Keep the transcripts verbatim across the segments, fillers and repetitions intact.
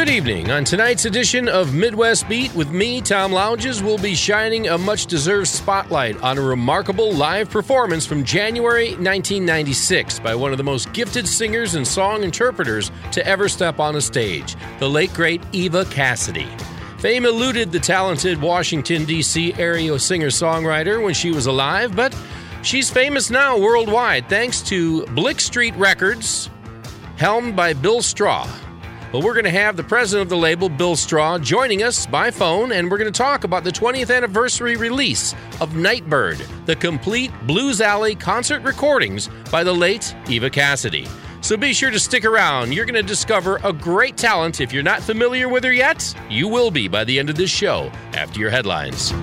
Good evening. On tonight's edition of Midwest Beat with me, Tom Lounges, we'll be shining a much-deserved spotlight on a remarkable live performance from January nineteen ninety-six by one of the most gifted singers and song interpreters to ever step on a stage, the late, great Eva Cassidy. Fame eluded the talented Washington, D C area singer-songwriter when she was alive, but she's famous now worldwide thanks to Blick Street Records, helmed by Bill Straw. Well, we're going to have the president of the label, Bill Straw, joining us by phone, and we're going to talk about the twentieth anniversary release of Nightbird, the complete Blues Alley concert recordings by the late Eva Cassidy. So be sure to stick around. You're going to discover a great talent. If you're not familiar with her yet, you will be by the end of this show after your headlines.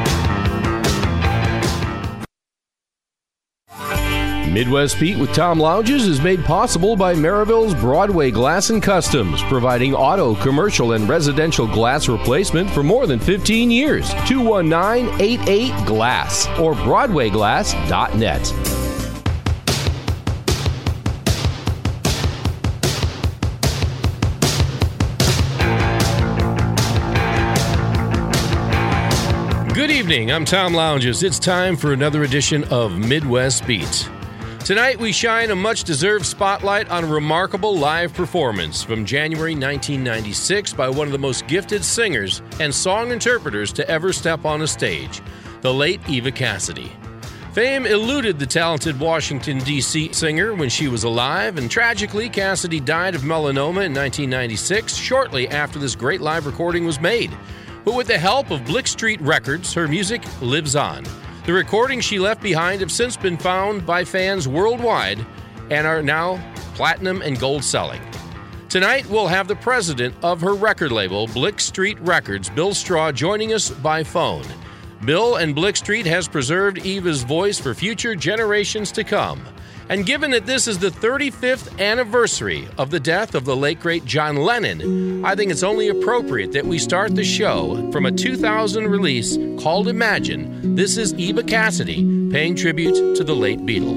Midwest Beat with Tom Lounges is made possible by Maryville's Broadway Glass and Customs, providing auto, commercial, and residential glass replacement for more than fifteen years. two one nine, eight eight, glass or broadway glass dot net. Good evening, I'm Tom Lounges. It's time for another edition of Midwest Beat. Tonight, we shine a much-deserved spotlight on a remarkable live performance from January nineteen ninety-six by one of the most gifted singers and song interpreters to ever step on a stage, the late Eva Cassidy. Fame eluded the talented Washington, D C singer when she was alive, and tragically, Cassidy died of melanoma in nineteen ninety-six, shortly after this great live recording was made. But with the help of Blick Street Records, her music lives on. The recordings she left behind have since been found by fans worldwide and are now platinum and gold selling. Tonight, we'll have the president of her record label, Blick Street Records, Bill Straw, joining us by phone. Bill and Blick Street has preserved Eva's voice for future generations to come. And given that this is the thirty-fifth anniversary of the death of the late, great John Lennon, I think it's only appropriate that we start the show from a two thousand release called Imagine. This is Eva Cassidy paying tribute to the late Beatle.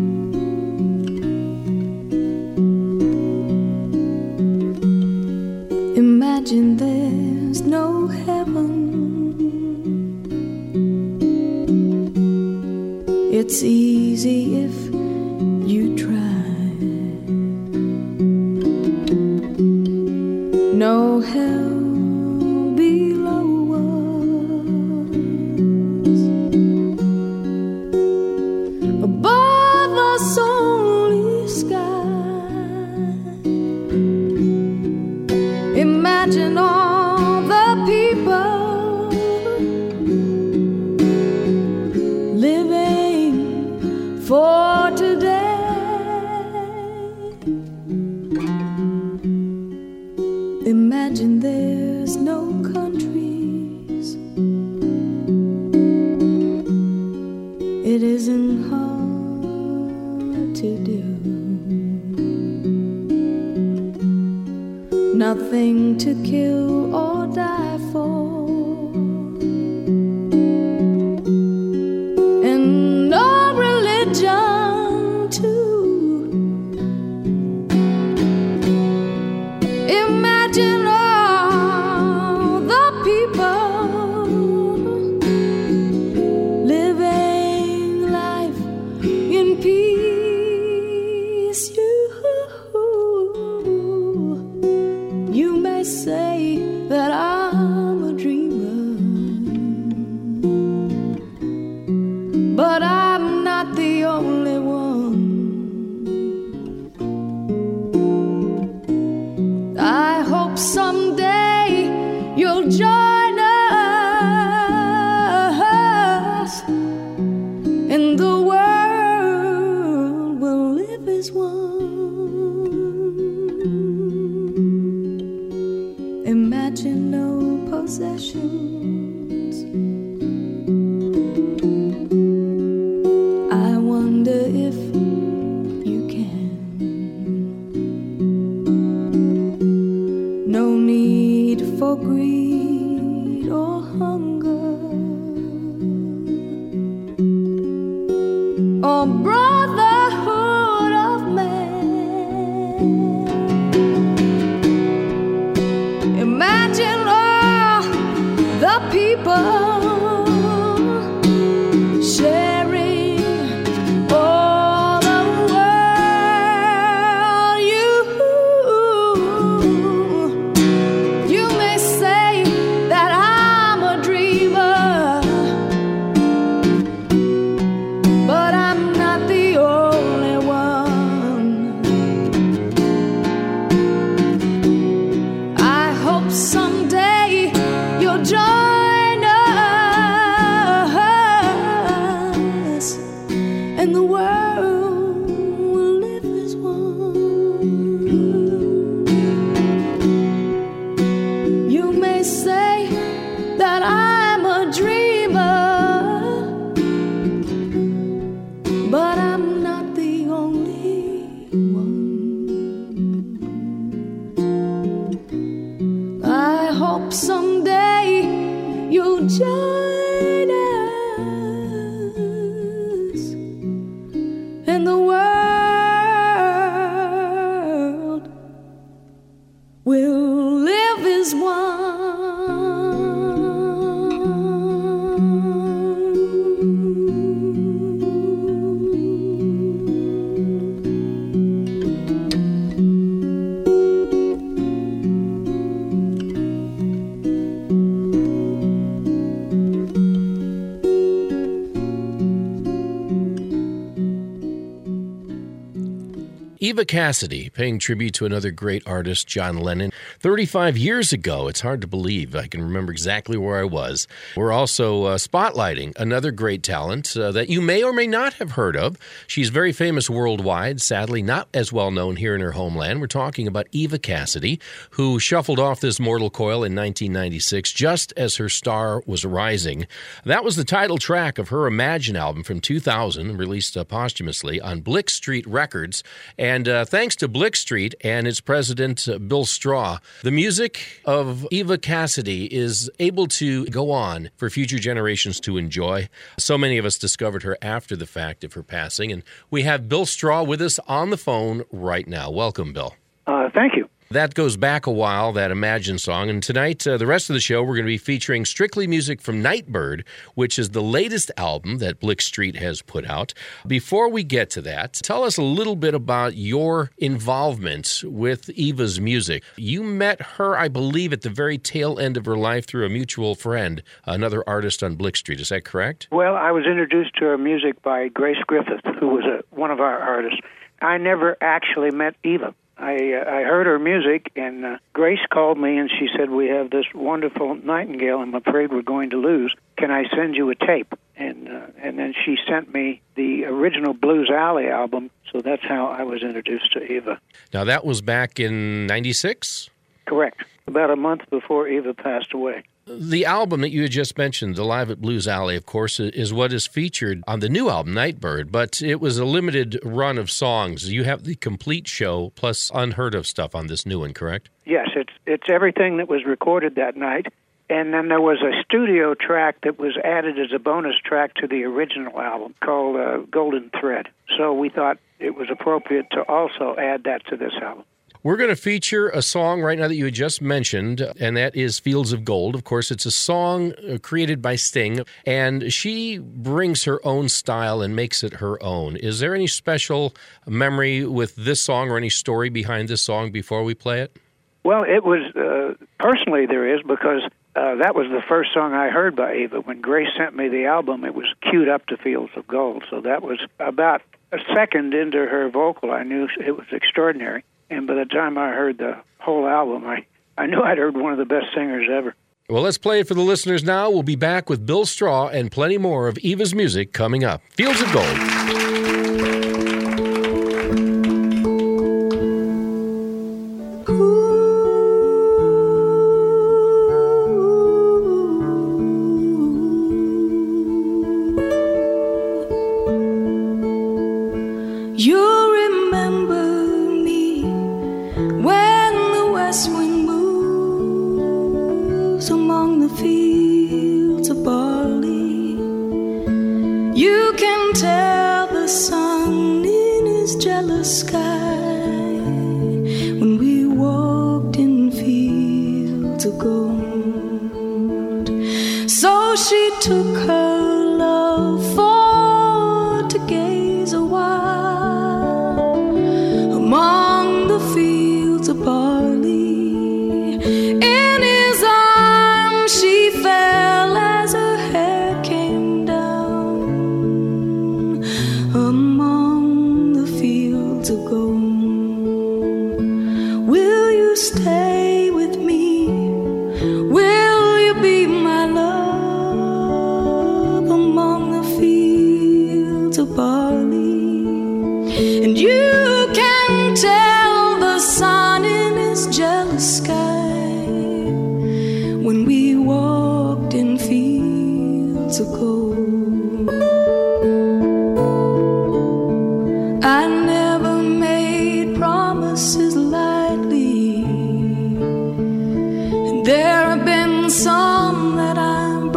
Imagine there's no heaven. It's easy if you try. No hell below us. Above us only sky. Imagine all the people living for today. Imagine there's no countries. It isn't hard to do. Nothing to kill or die for. And no religion too. Imagine all the people living life in peace. You, you may say that I'm a dreamer, but I'm not the only one. I hope someday you'll join us, and the world will live as one. Imagine no possessions. I wonder if you can. No need for greed or hunger or brotherhood of man. and the world will live as one. You may say that I'm a dreamer, but I'm not the only one. I hope someday you'll join us, and the world will live as one. Eva Cassidy, paying tribute to another great artist, John Lennon. thirty-five years ago, it's hard to believe. I can remember exactly where I was. We're also uh, spotlighting another great talent uh, that you may or may not have heard of. She's very famous worldwide, sadly not as well known here in her homeland. We're talking about Eva Cassidy, who shuffled off this mortal coil in nineteen ninety-six, just as her star was rising. That was the title track of her Imagine album from two thousand, released uh, posthumously on Blick Street Records. And And uh, thanks to Blick Street and its president, uh, Bill Straw, the music of Eva Cassidy is able to go on for future generations to enjoy. So many of us discovered her after the fact of her passing. And we have Bill Straw with us on the phone right now. Welcome, Bill. Uh, thank you. That goes back a while, that Imagine song. And tonight, uh, the rest of the show, we're going to be featuring strictly music from Nightbird, which is the latest album that Blick Street has put out. Before we get to that, tell us a little bit about your involvement with Eva's music. You met her, I believe, at the very tail end of her life through a mutual friend, another artist on Blick Street. Is that correct? Well, I was introduced to her music by Grace Griffith, who was a, one of our artists. I never actually met Eva. I uh, I heard her music, and uh, Grace called me, and she said, we have this wonderful nightingale I'm afraid we're going to lose. Can I send you a tape? And uh, and then she sent me the original Blues Alley album, so that's how I was introduced to Eva. Now, that was back in ninety-six? Correct. About a month before Eva passed away. The album that you had just mentioned, the Live at Blues Alley, of course, is what is featured on the new album, Nightbird, but it was a limited run of songs. You have the complete show plus unheard of stuff on this new one, correct? Yes, it's it's everything that was recorded that night, and then there was a studio track that was added as a bonus track to the original album called uh, Golden Thread. So we thought it was appropriate to also add that to this album. We're going to feature a song right now that you had just mentioned, and that is Fields of Gold. Of course, it's a song created by Sting, and she brings her own style and makes it her own. Is there any special memory with this song or any story behind this song before we play it? Well, it was, uh, personally there is, because uh, that was the first song I heard by Eva. When Grace sent me the album, it was queued up to Fields of Gold, so that was about a second into her vocal. I knew it was extraordinary. And by the time I heard the whole album, I, I knew I'd heard one of the best singers ever. Well, let's play it for the listeners now. We'll be back with Bill Straw and plenty more of Eva's music coming up. Fields of Gold. barley. And you can tell the sun in his jealous sky when we walked in fields of gold. I never made promises lightly, and there have been some that I've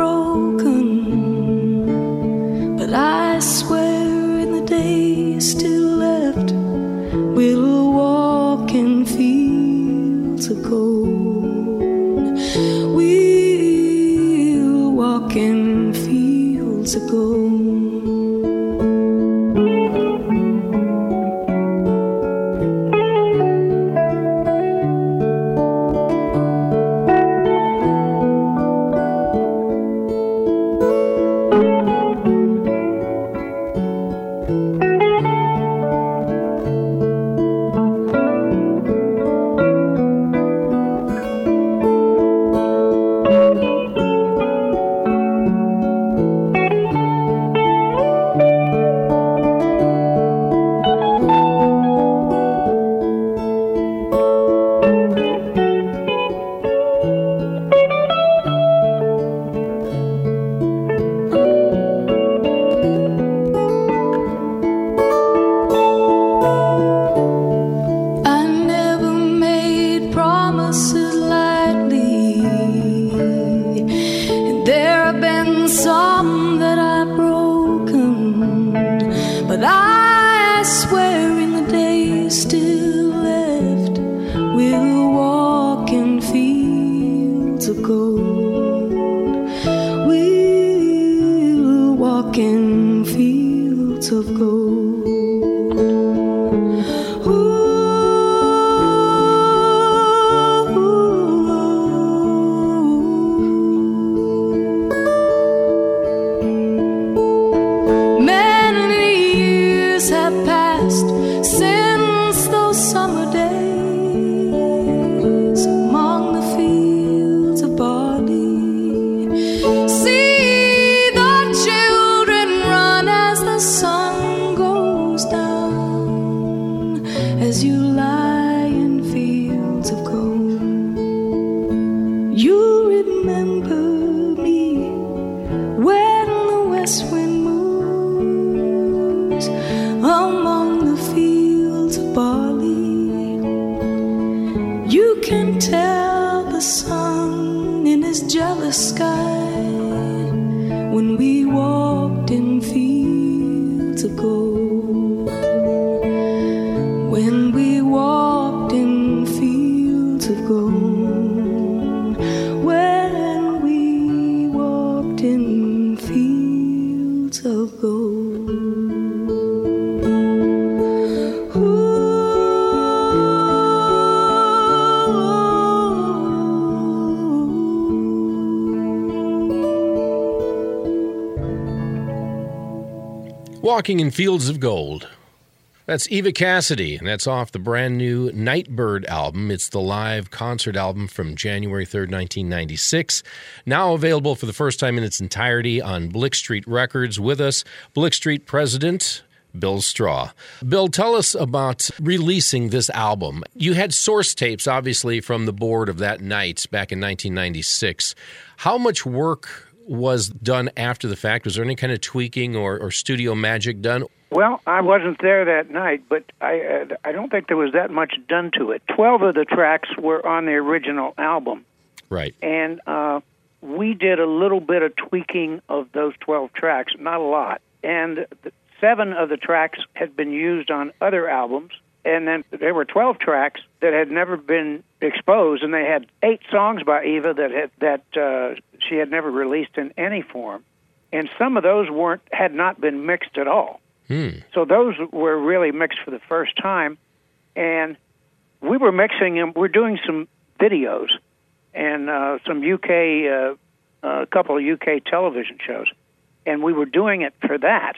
broken, but I swear in the days still left we'll walk in fields of gold. We'll walk in fields of gold. Walking in Fields of Gold. That's Eva Cassidy, and that's off the brand new Nightbird album. It's the live concert album from January third, nineteen ninety-six. Now available for the first time in its entirety on Blick Street Records. With us, Blick Street president Bill Straw. Bill, tell us about releasing this album. You had source tapes, obviously, from the board of that night back in nineteen ninety-six. How much work was done after the fact? Was there any kind of tweaking or, or studio magic done? Well, I wasn't there that night, but I uh, I don't think there was that much done to it. Twelve of the tracks were on the original album. Right. And uh, we did a little bit of tweaking of those twelve tracks, not a lot. And the, seven of the tracks had been used on other albums, and then there were twelve tracks that had never been exposed, and they had eight songs by Eva that had, that uh, she had never released in any form, and some of those weren't had not been mixed at all. Hmm. So those were really mixed for the first time, and we were mixing them. We're doing some videos and uh, some U K, uh, a couple of U K television shows, and we were doing it for that.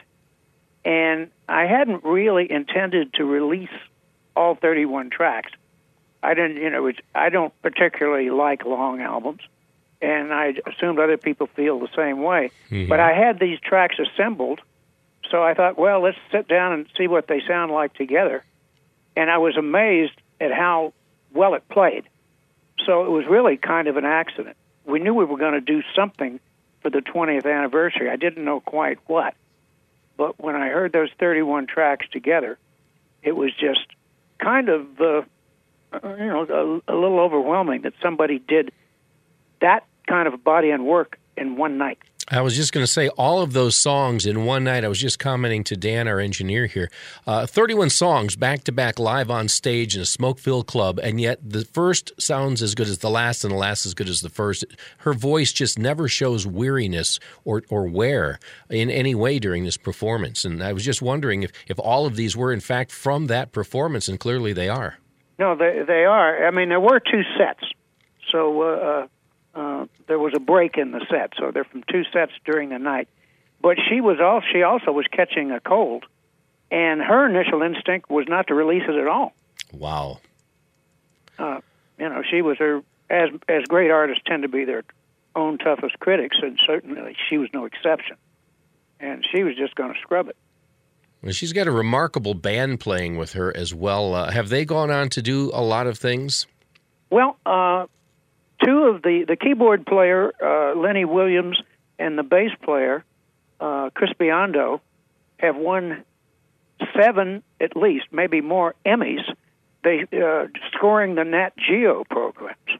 And I hadn't really intended to release all thirty-one tracks. I didn't, you know, it's, I don't particularly like long albums, and I assumed other people feel the same way. Mm-hmm. But I had these tracks assembled so I thought, well, let's sit down and see what they sound like together. And I was amazed at how well it played. So it was really kind of an accident. We knew we were going to do something for the twentieth anniversary. I didn't know quite what. But when I heard those thirty-one tracks together, it was just kind of, uh, you know, a, a little overwhelming that somebody did that kind of body and work in one night. I was just going to say, all of those songs in one night. I was just commenting to Dan, our engineer here, uh, thirty-one songs back-to-back live on stage in a smoke-filled club, and yet the first sounds as good as the last and the last as good as the first. Her voice just never shows weariness or, or wear in any way during this performance. And I was just wondering if, if all of these were, in fact, from that performance, and clearly they are. No, they, they are. I mean, there were two sets. So... Uh, Uh, there was a break in the set, so they're from two sets during the night. But she was also, she also was catching a cold, and her initial instinct was not to release it at all. Wow. Uh, you know, she was her, as as great artists tend to be their own toughest critics, and certainly she was no exception. And she was just going to scrub it. Well, she's got a remarkable band playing with her as well. Uh, have they gone on to do a lot of things? Well, uh, two of the, the keyboard player, uh, Lenny Williams, and the bass player, uh, Chris Biondo, have won seven, at least, maybe more, Emmys, they uh, scoring the Nat Geo programs.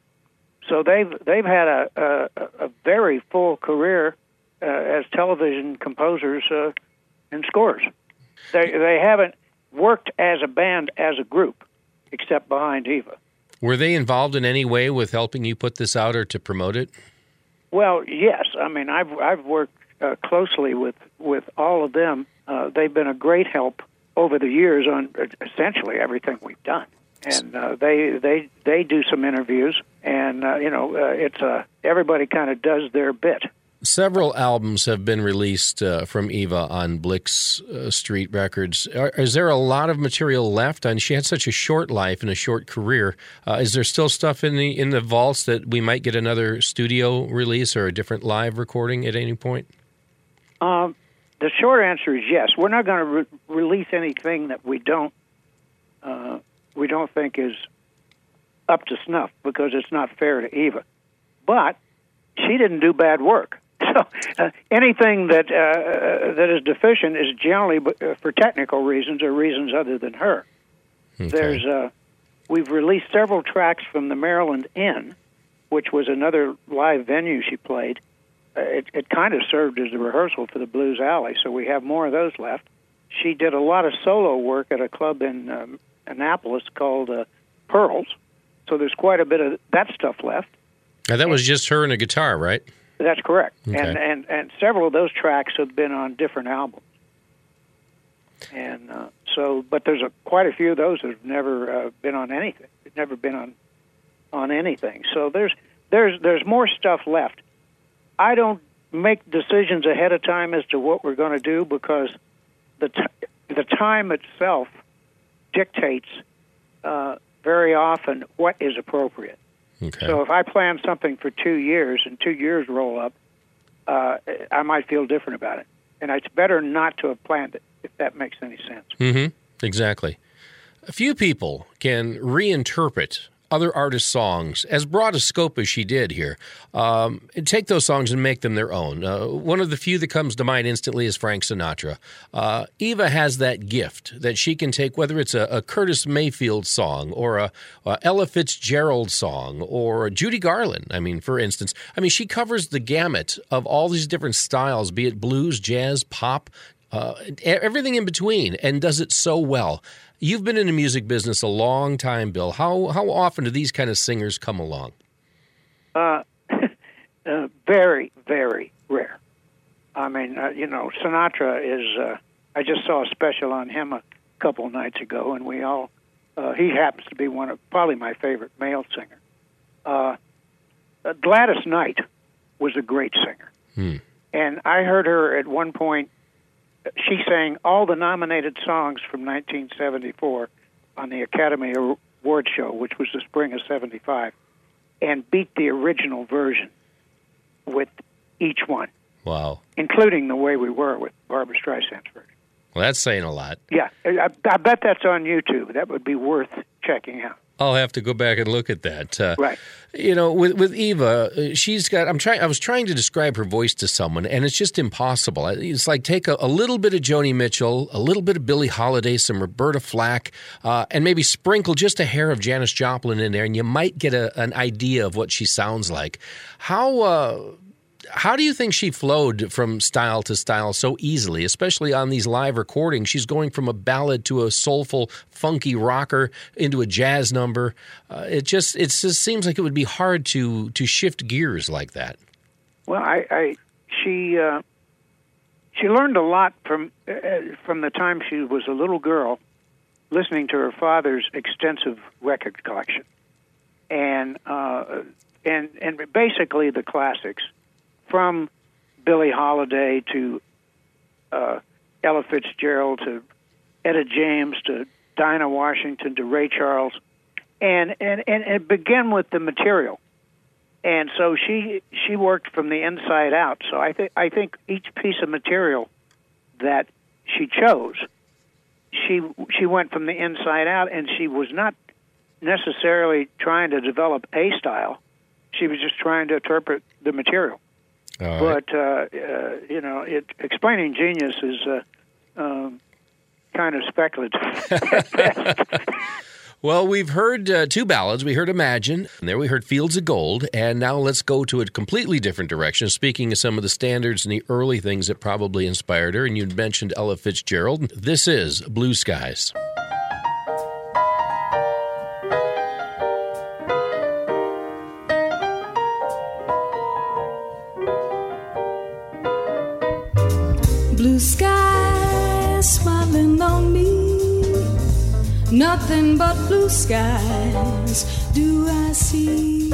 So they've they've had a, a, a very full career uh, as television composers uh, and scorers. They they haven't worked as a band, as a group, except behind Eva. Were they involved in any way with helping you put this out or to promote it? Well, yes. I mean, I've I've worked uh, closely with, with all of them. Uh, they've been a great help over the years on essentially everything we've done. And uh, they they they do some interviews, and uh, you know, uh, it's uh, everybody kind of does their bit. Several albums have been released uh, from Eva on Blix uh, Street Records. Are, is there a lot of material left? And she had such a short life and a short career. Uh, is there still stuff in the in the vaults that we might get another studio release or a different live recording at any point? Um, the short answer is yes. We're not going to re- release anything that we don't uh, we don't think is up to snuff, because it's not fair to Eva. But she didn't do bad work. So uh, anything that uh, that is deficient is generally uh, for technical reasons or reasons other than her. Okay. There's uh, we've released several tracks from the Maryland Inn, which was another live venue she played. Uh, it it kind of served as a rehearsal for the Blues Alley, so we have more of those left. She did a lot of solo work at a club in um, Annapolis called uh, Pearls, so there's quite a bit of that stuff left. Now, that was just her and a guitar, right? That's correct. Okay. And, and and several of those tracks have been on different albums. And uh, so, but there's a, quite a few of those that have never uh, been on anything. They've never been on on anything. So there's there's there's more stuff left. I don't make decisions ahead of time as to what we're going to do, because the t- the time itself dictates uh, very often what is appropriate. Okay. So if I plan something for two years and two years roll up, uh, I might feel different about it. And it's better not to have planned it, if that makes any sense. Mm-hmm. Exactly. A few people can reinterpret other artists' songs, as broad a scope as she did here, um, and take those songs and make them their own. Uh, one of the few that comes to mind instantly is Frank Sinatra. Uh, Eva has that gift that she can take, whether it's a, a Curtis Mayfield song or a, a Ella Fitzgerald song or a Judy Garland, I mean, for instance. I mean, she covers the gamut of all these different styles, be it blues, jazz, pop, uh, everything in between, and does it so well. You've been in the music business a long time, Bill. How how often do these kind of singers come along? Uh, uh, very, very rare. I mean, uh, you know, Sinatra is, uh, I just saw a special on him a couple nights ago, and we all, uh, he happens to be one of, probably my favorite male singer. Uh, uh, Gladys Knight was a great singer. Hmm. And I heard her at one point, she sang all the nominated songs from nineteen seventy-four on the Academy Award show, which was the spring of seventy-five, and beat the original version with each one. Wow. including The Way We Were with Barbra Streisand's version. Well, that's saying a lot. Yeah, I, I bet that's on YouTube. That would be worth checking out. I'll have to go back and look at that. Uh, Right. You know, with with Eva, uh, she's got. I'm trying. I was trying to describe her voice to someone, and it's just impossible. It's like take a, a little bit of Joni Mitchell, a little bit of Billie Holiday, some Roberta Flack, uh, and maybe sprinkle just a hair of Janis Joplin in there, and you might get a, an idea of what she sounds like. How uh, how do you think she flowed from style to style so easily, especially on these live recordings? She's going from a ballad to a soulful, funky rocker into a jazz number. Uh, it just it just seems like it would be hard to to shift gears like that. Well, I, I she uh, she learned a lot from uh, from the time she was a little girl, listening to her father's extensive record collection, and uh, and and basically the classics, from Billie Holiday to uh, Ella Fitzgerald to Etta James to Dinah Washington to Ray Charles, and and and it began with the material. And so she she worked from the inside out. So I think I think each piece of material that she chose, she she went from the inside out, and she was not necessarily trying to develop a style. She was just trying to interpret the material. All right. But uh, uh, you know, it, explaining genius is uh, um, kind of speculative at best. Well, we've heard uh, two ballads. We heard Imagine, and there we heard Fields of Gold, and now let's go to a completely different direction, speaking of some of the standards and the early things that probably inspired her, and you mentioned Ella Fitzgerald. This is Blue Skies. Blue skies smiling on me, nothing but blue skies do I see.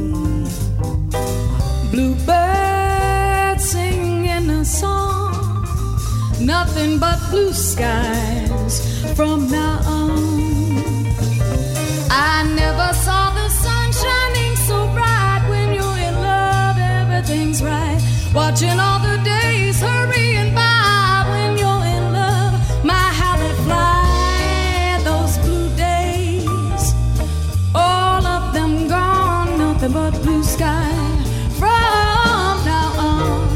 Bluebirds singing a song, nothing but blue skies from now on. I never saw the sun shining so bright. When you're in love, everything's right. Watching all the days hurrying by. When you're in love, my how they fly. Those blue days, all of them gone. Nothing but blue sky from now on.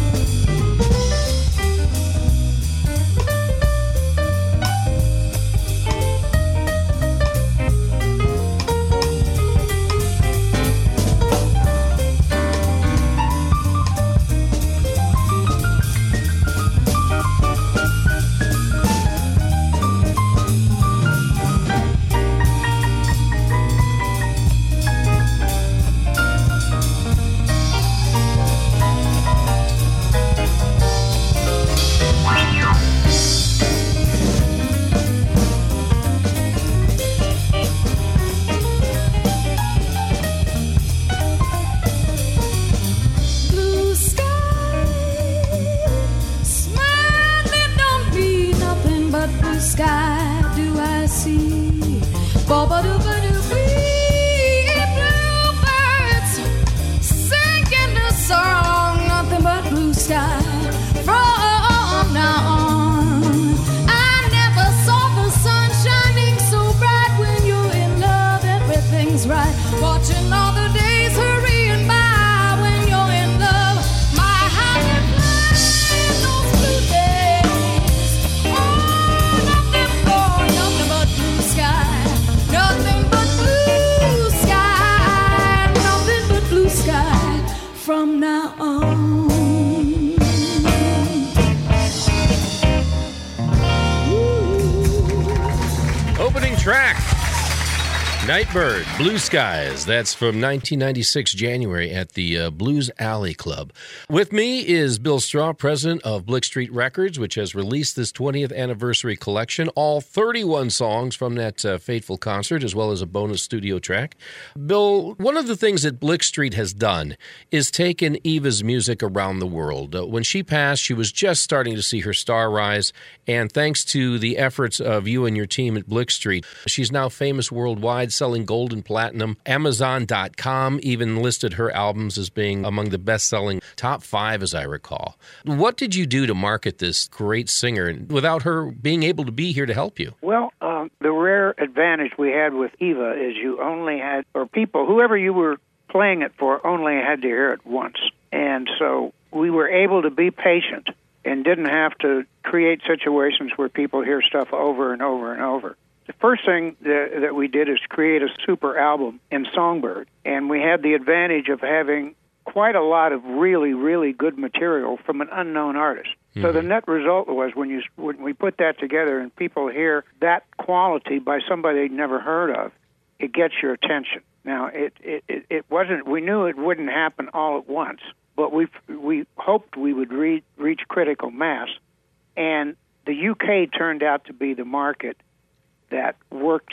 Blue sky, smiling on me, nothing but blue sky do I see. Ba-ba-doo-ba-doo-wee, bluebirds singing a song, nothing but blue sky from now on. I never saw the sun shining so bright. When you're in love, everything's right. Watching all the days hurrying by. When you're in love, my heart will fly in those blue days. Oh, nothing more, nothing but blue sky. Nothing but blue sky. Nothing but blue sky from now on. Opening track, Nightbird, Blue Skies. That's from nineteen ninety-six, January, at the uh, Blues Alley Club. With me is Bill Straw, president of Blick Street Records, which has released this twentieth anniversary collection, all thirty-one songs from that uh, fateful concert, as well as a bonus studio track. Bill, one of the things that Blick Street has done is taken Eva's music around the world. Uh, when she passed, she was just starting to see her star rise, and thanks to the efforts of you and your team at Blick Street, she's now famous worldwide, best-selling gold and platinum. Amazon dot com even listed her albums as being among the best-selling top five, as I recall. What did you do to market this great singer without her being able to be here to help you? Well, um, the rare advantage we had with Eva is you only had, or people, whoever you were playing it for, only had to hear it once. And so we were able to be patient and didn't have to create situations where people hear stuff over and over and over. The first thing that, that we did is create a super album in Songbird, and we had the advantage of having quite a lot of really, really good material from an unknown artist. Mm-hmm. So the net result was when you when we put that together and people hear that quality by somebody they'd never heard of, it gets your attention. Now, it, it, it wasn't, we knew it wouldn't happen all at once, but we we hoped we would re- reach critical mass, and the U K turned out to be the market that worked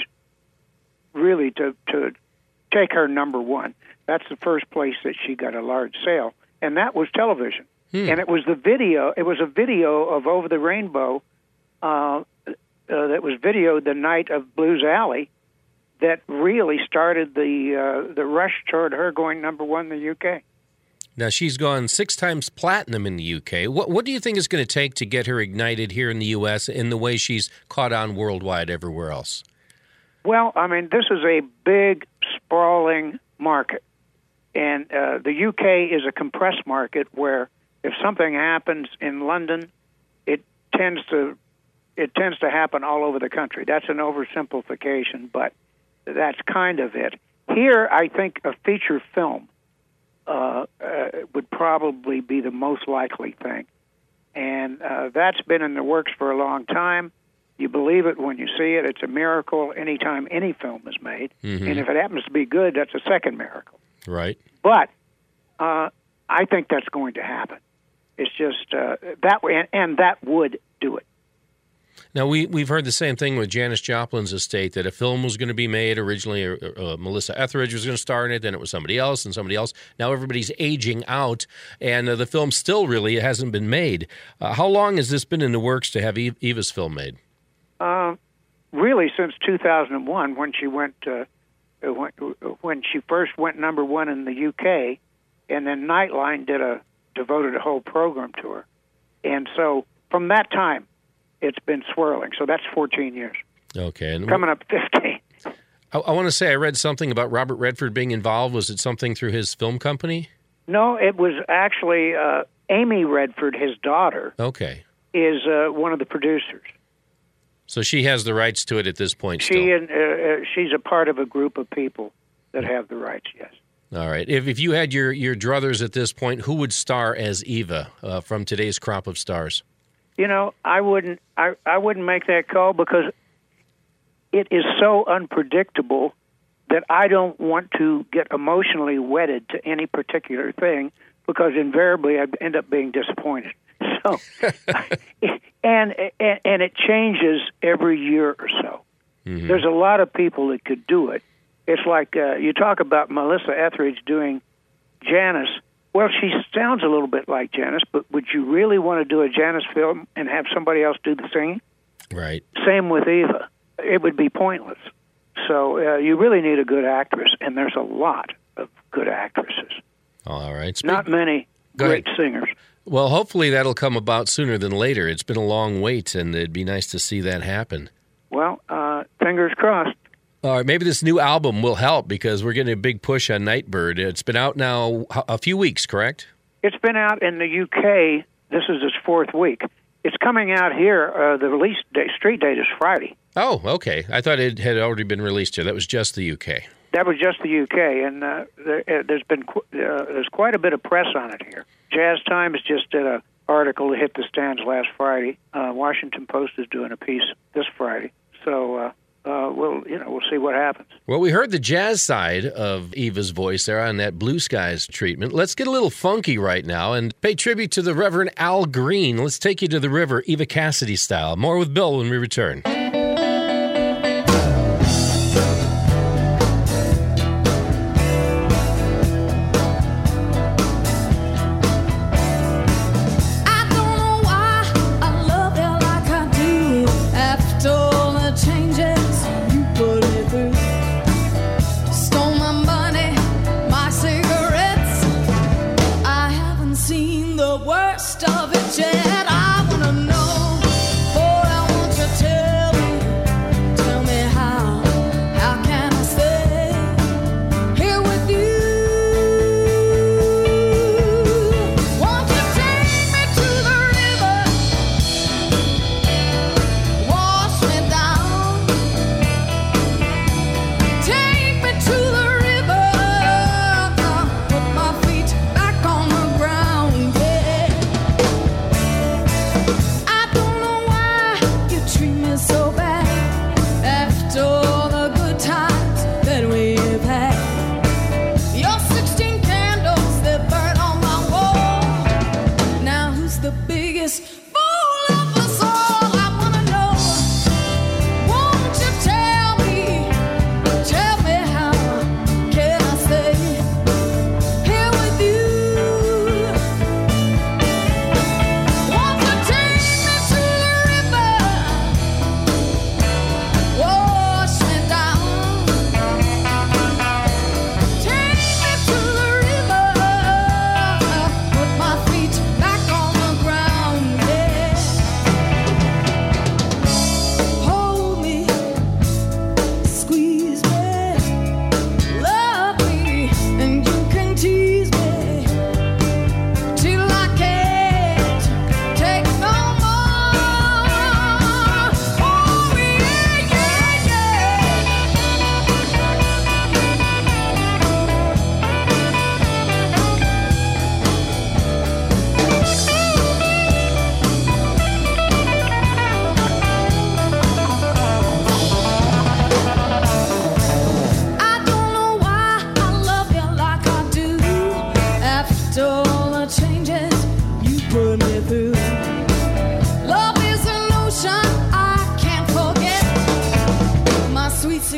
really to, to take her number one. That's the first place that she got a large sale, and that was television. Hmm. And it was the video, it was a video of Over the Rainbow uh, uh, that was videoed the night of Blues Alley that really started the uh, the rush toward her going number one in the U K. Now, she's gone six times platinum in the U K. What what do you think is going to take to get her ignited here in the U S in the way she's caught on worldwide everywhere else? Well, I mean, this is a big, sprawling market. And uh, the U K is a compressed market where if something happens in London, it tends to it tends to happen all over the country. That's an oversimplification, but that's kind of it. Here, I think a feature film uh, uh, would probably be the most likely thing. And uh, that's been in the works for a long time. You believe it when you see it. It's a miracle anytime any film is made. Mm-hmm. And if it happens to be good, that's a second miracle. Right. But uh, I think that's going to happen. It's just uh, that way, and, and that would do it. Now, we, we've heard the same thing with Janis Joplin's estate, that a film was going to be made. Originally, uh, uh, Melissa Etheridge was going to star in it, then it was somebody else and somebody else. Now everybody's aging out, and uh, the film still really hasn't been made. Uh, how long has this been in the works to have Eve, Eva's film made? Uh, really, since two thousand one, when she went, uh, when, when she first went number one in the U K, and then Nightline did a devoted a whole program to her. And so from that time, it's been swirling. So that's fourteen years. Okay. And coming up fifteen. I, I want to say I read something about Robert Redford being involved. Was it something through his film company? No, it was actually uh, Amy Redford, his daughter. Okay. Is uh, one of the producers. So she has the rights to it at this point she still? And, uh, she's a part of a group of people that have the rights, yes. All right. If if you had your, your druthers at this point, who would star as Eva uh, from today's crop of stars? You know, I wouldn't I, I wouldn't make that call because it is so unpredictable that I don't want to get emotionally wedded to any particular thing because invariably I end up being disappointed. So, and, and and it changes every year or so. Mm-hmm. There's a lot of people that could do it. It's like uh, you talk about Melissa Etheridge doing Janis. Well, she sounds a little bit like Janis, but would you really want to do a Janis film and have somebody else do the singing? Right. Same with Eva. It would be pointless. So uh, you really need a good actress, and there's a lot of good actresses. All right. Speak- Not many Go great ahead. singers. Well, hopefully that'll come about sooner than later. It's been a long wait, and it'd be nice to see that happen. Well, uh, fingers crossed. All right, maybe this new album will help because we're getting a big push on Nightbird. It's been out now a few weeks, correct? It's been out in the U K. This is its fourth week. It's coming out here. Uh, the release date, street date is Friday. Oh, okay. I thought it had already been released here. That was just the U K. That was just the U K, and uh, there, uh, there's been qu- uh, there's quite a bit of press on it here. Jazz Times just did an article that hit the stands last Friday. Uh, Washington Post is doing a piece this Friday. So. Uh, Uh, we'll, you know, we'll see what happens. Well, we heard the jazz side of Eva's voice there on that Blue Skies treatment. Let's get a little funky right now and pay tribute to the Reverend Al Green. Let's take you to the river, Eva Cassidy style. More with Bill when we return.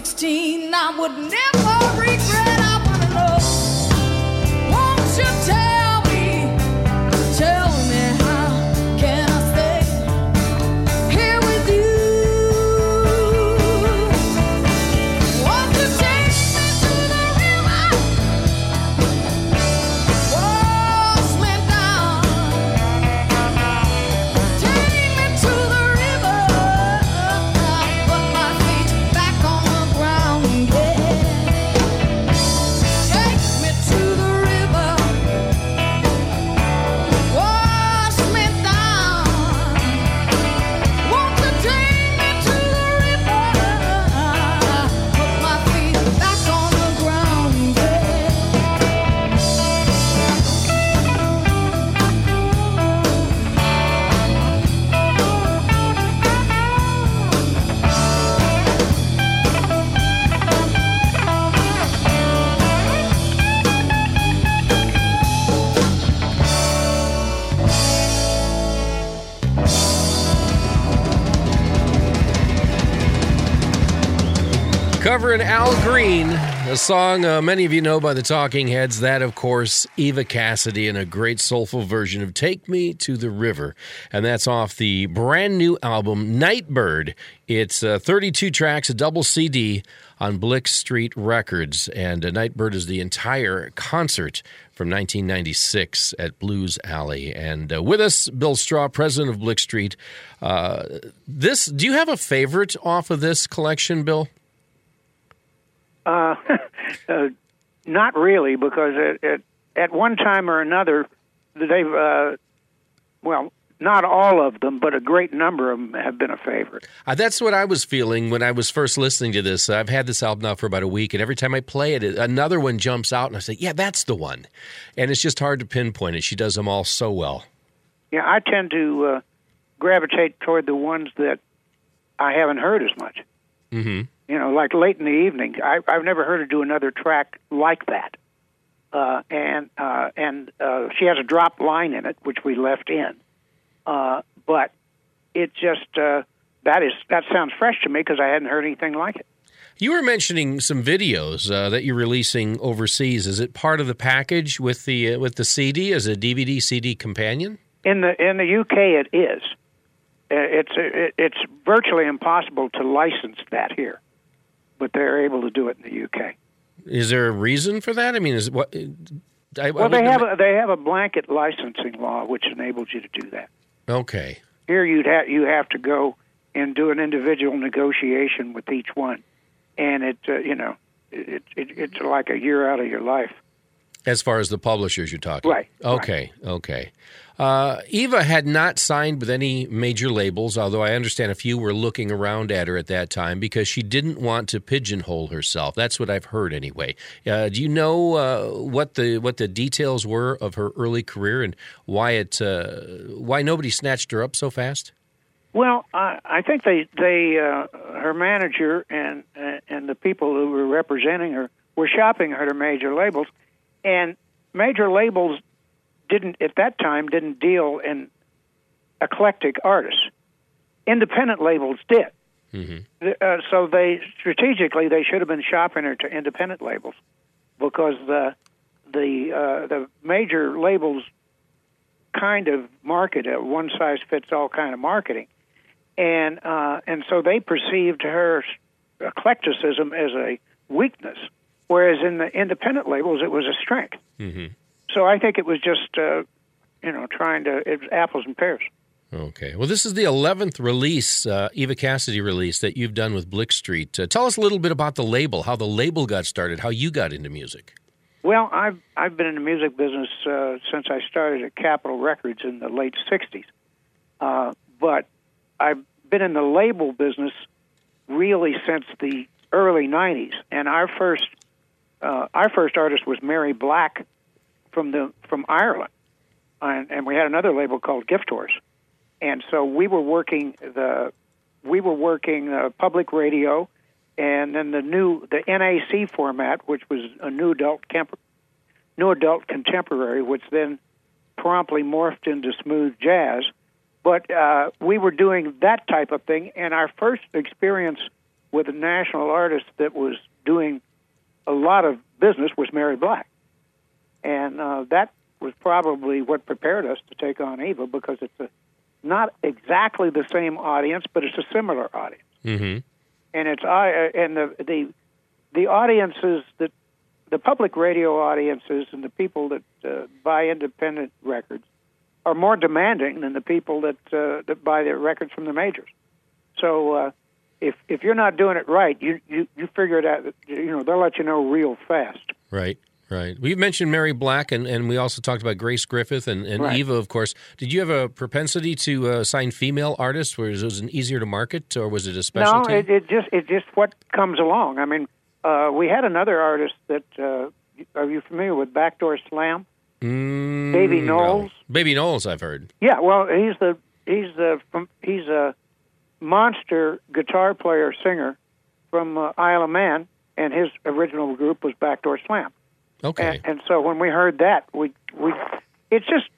sixteen, I would never regret. I wanna know, won't you tell me, tell me how can I stay here with you? Won't you take me to the river, wash me down, take me to the river, put my feet back on the ground, yeah. Take me to the river, wash me down. Won't you take me to the river, put my feet back on the ground, yeah. Covering Al Green, a song uh, many of you know by the Talking Heads. That, of course, Eva Cassidy in a great soulful version of Take Me to the River. And that's off the brand new album, Nightbird. It's uh, thirty-two tracks, a double C D on Blick Street Records. And uh, Nightbird is the entire concert from nineteen ninety-six at Blues Alley. And uh, with us, Bill Straw, president of Blick Street. Uh, this, do you have a favorite off of this collection, Bill? Uh, uh, not really, because at, at, at one time or another, they've, uh, well, not all of them, but a great number of them have been a favorite. Uh, that's what I was feeling when I was first listening to this. I've had this album now for about a week, and every time I play it, another one jumps out, and I say, yeah, that's the one. And it's just hard to pinpoint it. She does them all so well. Yeah, I tend to uh, gravitate toward the ones that I haven't heard as much. Mm-hmm. You know, like Late in the Evening. I, I've never heard her do another track like that. Uh, and uh, and uh, she has a drop line in it, which we left in. Uh, but it just, uh, that is that sounds fresh to me because I hadn't heard anything like it. You were mentioning some videos uh, that you're releasing overseas. Is it part of the package with the uh, with the C D as a D V D C D companion? In the in the U K, it is. Uh, it's it, it's virtually impossible to license that here, but they're able to do it in the U K. Is there a reason for that? I mean, is what? I, well, I they have ima- a, they have a blanket licensing law which enables you to do that. Okay. Here, you'd have you have to go and do an individual negotiation with each one, and it uh, you know it, it it's like a year out of your life. As far as the publishers you're talking, right? Okay, right. okay. Uh, Eva had not signed with any major labels, although I understand a few were looking around at her at that time because she didn't want to pigeonhole herself. That's what I've heard anyway. Uh, do you know uh, what the what the details were of her early career and why it uh, why nobody snatched her up so fast? Well, I, I think they they uh, her manager and uh, and the people who were representing her were shopping her to major labels, and major labels didn't at that time didn't deal in eclectic artists. Independent labels did. Mm-hmm. Uh, so they strategically they should have been shopping her to independent labels because the the uh, the major labels kind of market a one size fits all kind of marketing, and uh, and so they perceived her eclecticism as a weakness, whereas in the independent labels it was a strength. Mm-hmm. So I think it was just, uh, you know, trying to, it was apples and pears. Okay. Well, this is the eleventh release, uh, Eva Cassidy release, that you've done with Blick Street. Uh, tell us a little bit about the label, how the label got started, how you got into music. Well, I've, I've been in the music business uh, since I started at Capitol Records in the late sixties. Uh, but I've been in the label business really since the early nineties. And our first, uh, our first artist was Mary Black, from the from Ireland, and, and we had another label called Gift Horse, and so we were working the we were working uh, public radio, and then the new the N A C format, which was a new adult camp, new adult contemporary, which then promptly morphed into smooth jazz. But uh, we were doing that type of thing, and our first experience with a national artist that was doing a lot of business was Mary Black. And uh, that was probably what prepared us to take on Eva, because it's a, not exactly the same audience, but it's a similar audience. Mm-hmm. And it's uh, and the the the audiences that the public radio audiences and the people that uh, buy independent records are more demanding than the people that uh, that buy their records from the majors. So uh, if if you're not doing it right, you, you you figure it out. You know, they'll let you know real fast. Right. Right. We've mentioned Mary Black, and, and we also talked about Grace Griffith and, and right. Eva, of course. Did you have a propensity to uh, sign female artists? Was it an easier to market, or was it a specialty? No, it, it just it just what comes along. I mean, uh, we had another artist that. Uh, are you familiar with Backdoor Slam? Mm, Baby Knowles. No. Baby Knowles, I've heard. Yeah. Well, he's the he's the from, he's a monster guitar player singer from uh, Isle of Man, and his original group was Backdoor Slam. Okay. And, and so when we heard that, we we it's just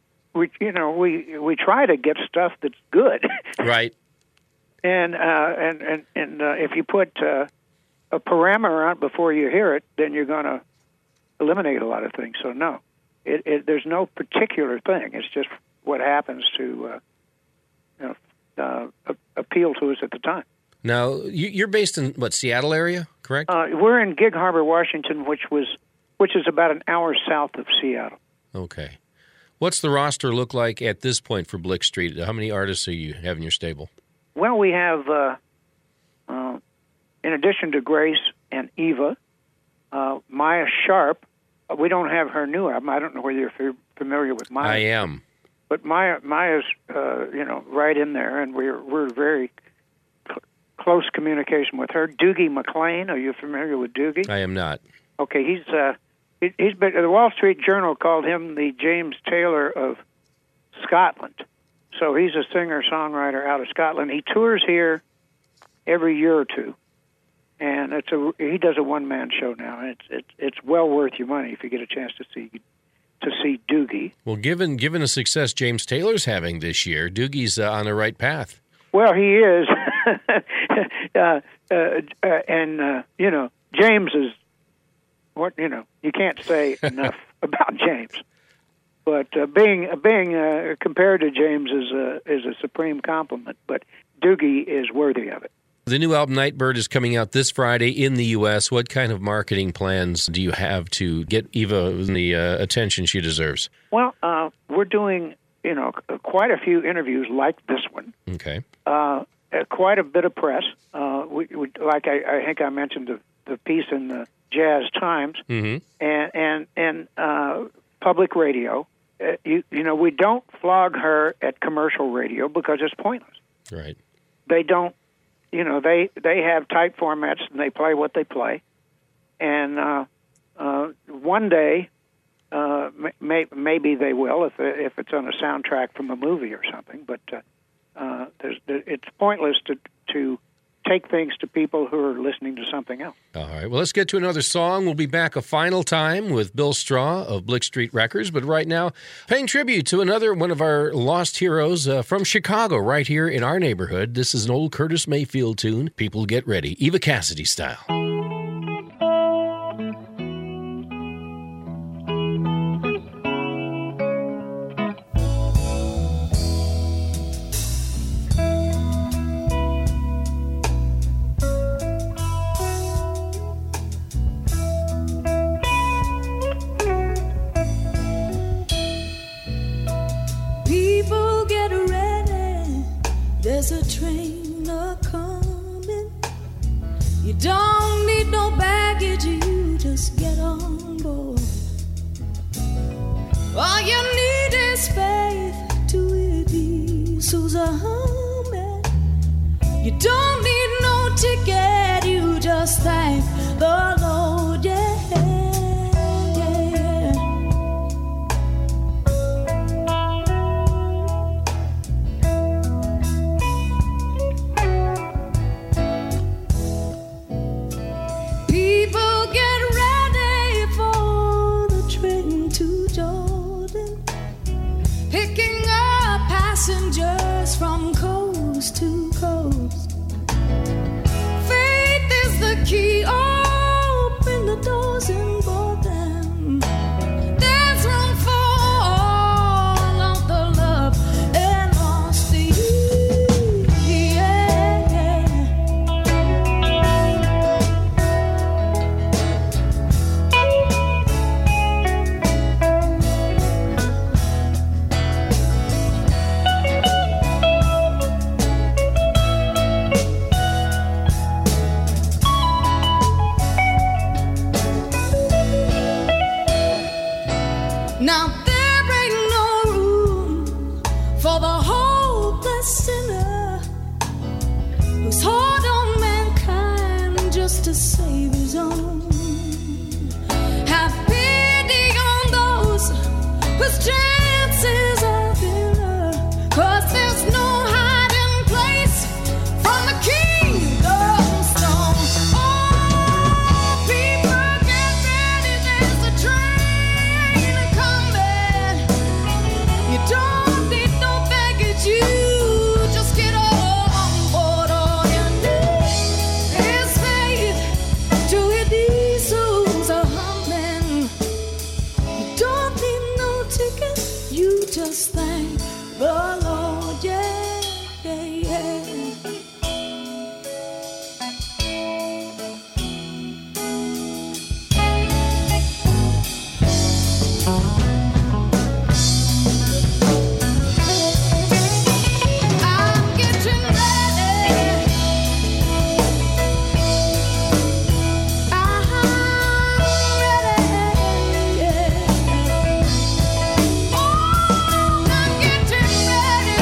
we you know we we try to get stuff that's good. Right. And uh, and and and uh, if you put uh, a parameter on it before you hear it, then you're going to eliminate a lot of things. So no, it, it, there's no particular thing. It's just what happens to uh, you know, uh, appeal to us at the time. Now you're based in what, Seattle area, correct? Uh, we're in Gig Harbor, Washington, which was. which is about an hour south of Seattle. Okay. What's the roster look like at this point for Blick Street? How many artists do you have in your stable? Well, we have, uh, uh, in addition to Grace and Eva, uh, Maya Sharp. We don't have her new album. I don't know whether you're familiar with Maya. I am. But Maya, Maya's, uh, you know, right in there, and we're we're very cl- close communication with her. Doogie McLean. Are you familiar with Doogie? I am not. Okay, he's. Uh, He's been, the Wall Street Journal called him the James Taylor of Scotland. So he's a singer-songwriter out of Scotland. He tours here every year or two, and it's a he does a one-man show now. And it's it's it's well worth your money if you get a chance to see to see Doogie. Well, given given the success James Taylor's having this year, Doogie's uh, on the right path. Well, he is, uh, uh, uh, and uh, you know James is. What you know, you can't say enough about James, but uh, being being uh, compared to James is a is a supreme compliment. But Doogie is worthy of it. The new album Nightbird is coming out this Friday in the U S. What kind of marketing plans do you have to get Eva the uh, attention she deserves? Well, uh, we're doing you know quite a few interviews like this one. Okay. Uh, quite a bit of press. Uh, we, we like I, I think I mentioned the the piece in the Jazz Times, mm-hmm. and and and uh, public radio. Uh, you you know we don't flog her at commercial radio because it's pointless. Right. They don't. You know they they have tight formats and they play what they play. And uh, uh, one day, uh, may, maybe they will if if it's on a soundtrack from a movie or something. But uh, uh, there's, it's pointless to to. take things to people who are listening to something else. All right. Well, let's get to another song. We'll be back a final time with Bill Straw of Blick Street Records. But right now, paying tribute to another one of our lost heroes uh, from Chicago, right here in our neighborhood. This is an old Curtis Mayfield tune. People get ready. Eva Cassidy style. There's a train a-coming. You don't need no baggage, you just get on board. All you need is faith to it be humming. You don't need no ticket, you just thank the Lord, yeah. Passengers from coast to coast, to save his own. Have pity on those whose chances are thinner, 'cause there's no hiding place from the kingdom stone. Oh, people get ready, there's a train coming. You don't need no baggage, you just get on board. All you need is faith to hear these souls are humming. You don't need no ticket, you just thank the Lord, yeah, yeah, yeah. I'm getting ready. I'm ready, yeah. Oh, I'm getting ready.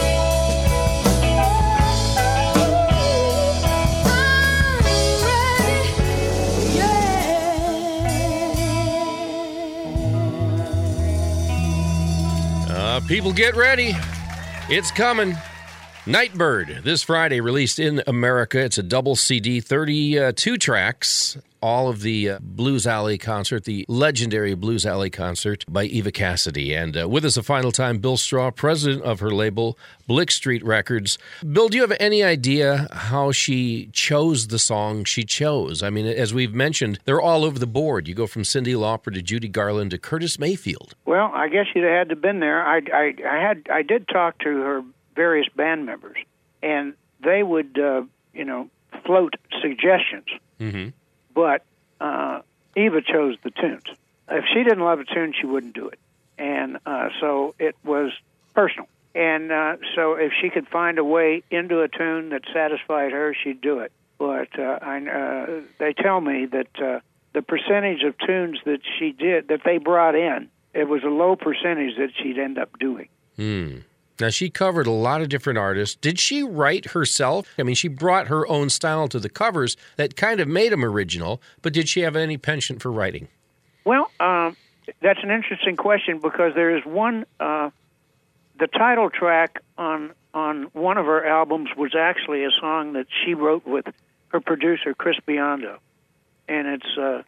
I'm ready, yeah. Uh, people get ready. It's coming. Nightbird, this Friday, released in America. It's a double C D, thirty-two tracks. All of the uh, Blues Alley concert, the legendary Blues Alley concert by Eva Cassidy. And uh, with us a final time, Bill Straw, president of her label, Blick Street Records. Bill, do you have any idea how she chose the song she chose? I mean, as we've mentioned, they're all over the board. You go from Cyndi Lauper to Judy Garland to Curtis Mayfield. Well, I guess you'd have had to been there. I, I, I had, I did talk to her various band members, and they would, uh, you know, float suggestions. Mm-hmm. But uh, Eva chose the tunes. If she didn't love a tune, she wouldn't do it. And uh, so it was personal. And uh, so if she could find a way into a tune that satisfied her, she'd do it. But uh, I, uh, they tell me that uh, the percentage of tunes that she did, that they brought in, it was a low percentage that she'd end up doing. Hmm. Now, she covered a lot of different artists. Did she write herself? I mean, she brought her own style to the covers that kind of made them original, but did she have any penchant for writing? Well, um, that's an interesting question because there is one, uh, the title track on on one of her albums was actually a song that she wrote with her producer, Chris Biondo, and it's uh,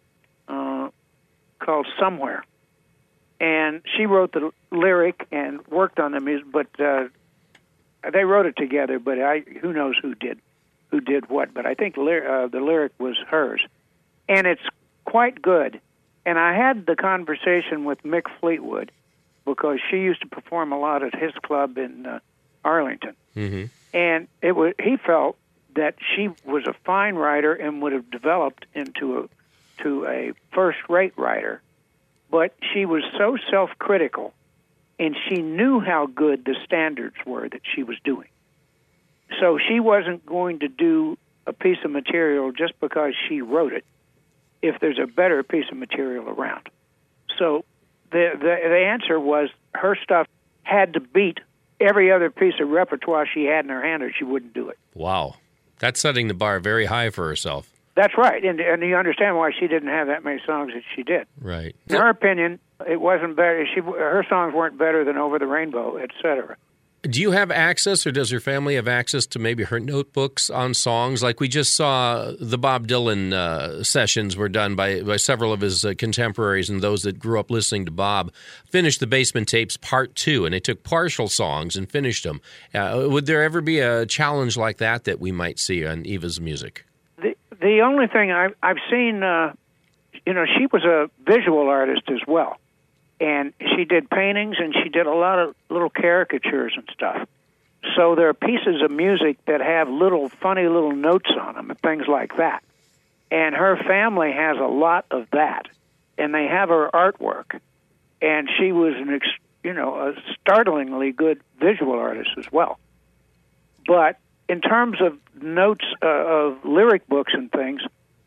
uh, called Somewhere. And she wrote the lyric and worked on the music, but uh, they wrote it together. But I, who knows who did, who did what? But I think ly- uh, the lyric was hers, and it's quite good. And I had the conversation with Mick Fleetwood because she used to perform a lot at his club in uh, Arlington, Mm-hmm. and it was he felt that she was a fine writer and would have developed into a to a first-rate writer. But she was so self-critical, and she knew how good the standards were that she was doing. So she wasn't going to do a piece of material just because she wrote it, if there's a better piece of material around. So the the, the answer was her stuff had to beat every other piece of repertoire she had in her hand, or she wouldn't do it. Wow. That's setting the bar very high for herself. That's right, and and you understand why she didn't have that many songs that she did. Right. In her opinion, it wasn't better. She her songs weren't better than Over the Rainbow, et cetera. Do you have access, or does her family have access to maybe her notebooks on songs? Like we just saw the Bob Dylan uh, sessions were done by, by several of his uh, contemporaries and those that grew up listening to Bob, finished the Basement Tapes Part two, and they took partial songs and finished them. Uh, would there ever be a challenge like that that we might see on Eva's music? The the only thing I've, I've seen, uh, you know, she was a visual artist as well. And she did paintings, and she did a lot of little caricatures and stuff. So there are pieces of music that have little funny little notes on them and things like that. And her family has a lot of that, and they have her artwork. And she was an, ex, you know, a startlingly good visual artist as well. But in terms of notes uh, of lyric books and things,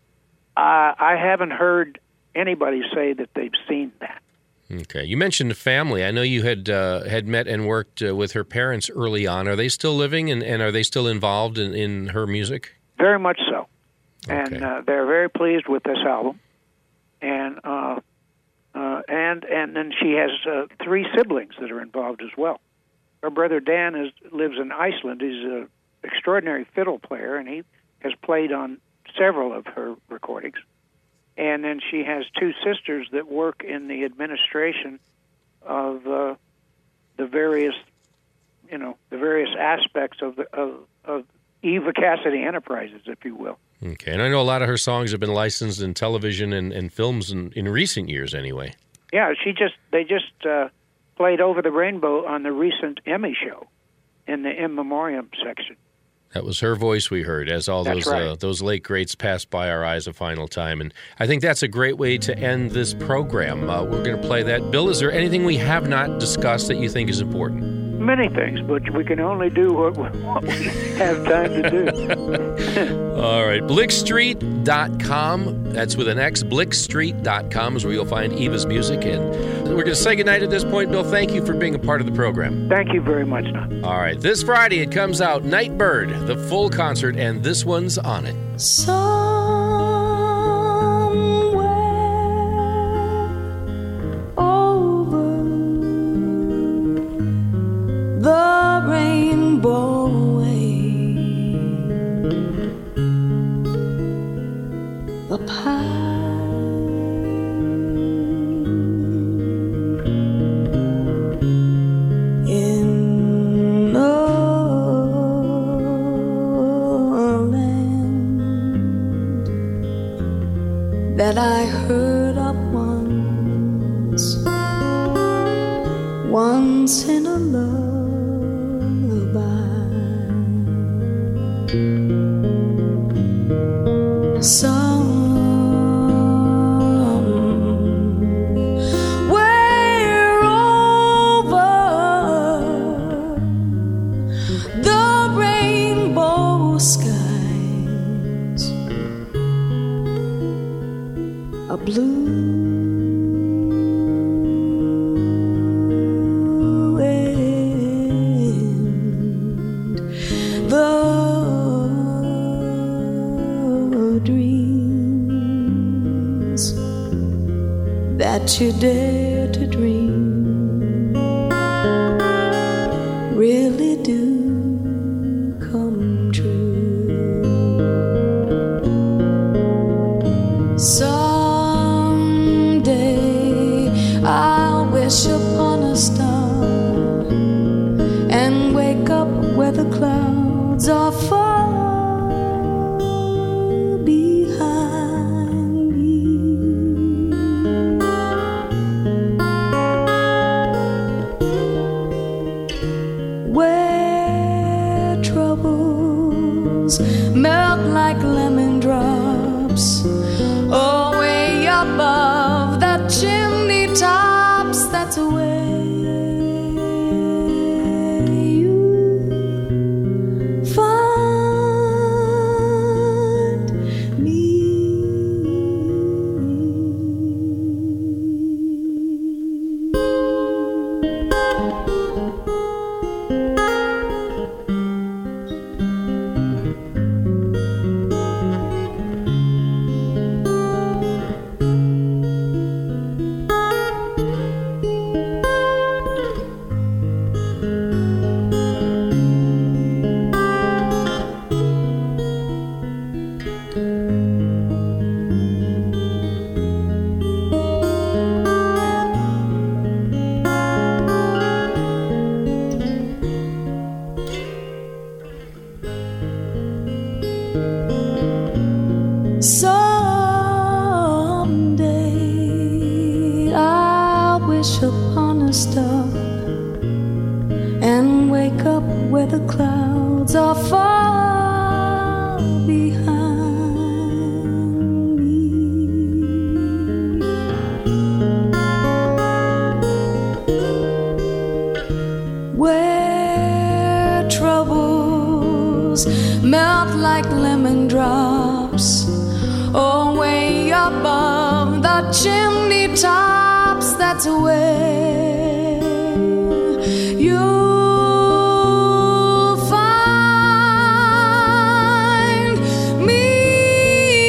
uh, I haven't heard anybody say that they've seen that. Okay. You mentioned family. I know you had uh, had met and worked uh, with her parents early on. Are they still living, and, and are they still involved in, in her music? Very much so. and Okay. uh, they're very pleased with this album. And uh, uh, and and then she has uh, three siblings that are involved as well. Her brother Dan is lives in Iceland. He's an extraordinary fiddle player, and he has played on several of her recordings. And then she has two sisters that work in the administration of uh, the various, you know, the various aspects of the of, of Eva Cassidy Enterprises, if you will. Okay, and I know a lot of her songs have been licensed in television and, and films in, in recent years anyway. Yeah, she just they just uh, played Over the Rainbow on the recent Emmy show in the In Memoriam section. That was her voice we heard as all That's those right. uh, those late greats passed by our eyes a final time. And I think that's a great way to end this program. Uh, we're going to play that. Bill, is there anything we have not discussed that you think is important? Many things, but we can only do what, what we have time to do. All right, blick street dot com. That's with an X. blick street dot com is where you'll find Eva's music. And we're going to say goodnight at this point. Bill, thank you for being a part of the program. Thank you very much, Don. All right, this Friday it comes out, Nightbird, the full concert, and this one's on it. Somewhere over the rainbow way, the pine in the land that I heard of once, once in a lullaby. Somewhere over the rainbow skies, a blue wind, the dreams that you dare to dream really do come true. Someday I'll wish upon a star and wake up where the clouds are far behind me, where troubles melt like lemon drops, oh, way above the chimney tops. That's where you find me. Someday I'll wish upon a star and wake up where the clouds are far behind me, where troubles melt like lemon drops, oh, way above the chimney tops. That's where you'll find me.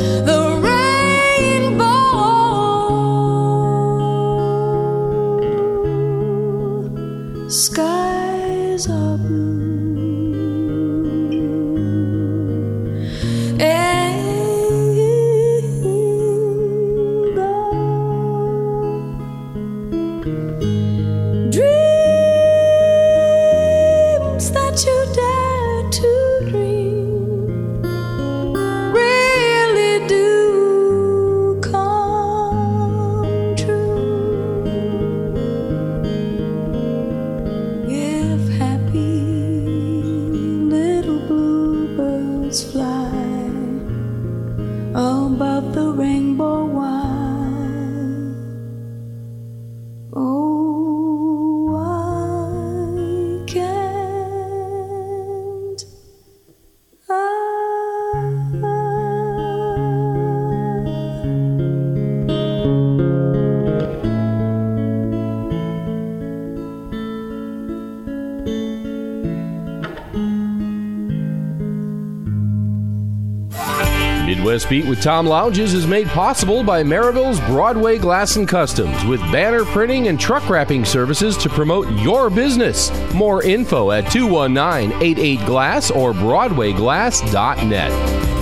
the rainbow. Skies are blue. Midwest Beat with Tom Lounges is made possible by Maryville's Broadway Glass and Customs with banner printing and truck wrapping services to promote your business. More info at two one nine, eight eight, glass or broadway glass dot net.